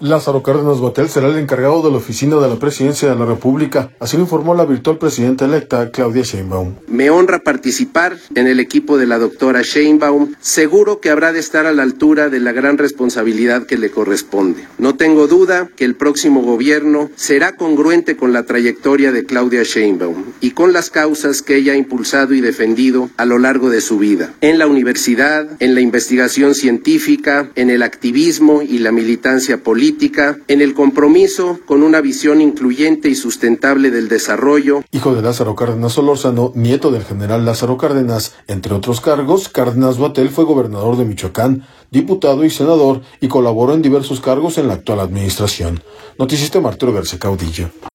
Lázaro Cárdenas Batel será el encargado de la oficina de la Presidencia de la República, así lo informó la virtual presidenta electa Claudia Sheinbaum. Me honra participar en el equipo de la doctora Sheinbaum, seguro que habrá de estar a la altura de la gran responsabilidad que le corresponde. No tengo duda que el próximo gobierno será congruente con la trayectoria de Claudia Sheinbaum y con las causas que ella ha impulsado y defendido a lo largo de su vida, en la universidad, en la investigación científica, en el activismo y la militancia política, en el compromiso con una visión incluyente y sustentable del desarrollo. Hijo de Lázaro Cárdenas Solórzano, nieto del general Lázaro Cárdenas, entre otros cargos, Cárdenas Batel fue gobernador de Michoacán, diputado y senador, y colaboró en diversos cargos en la actual administración. Noticista Arturo García Caudillo.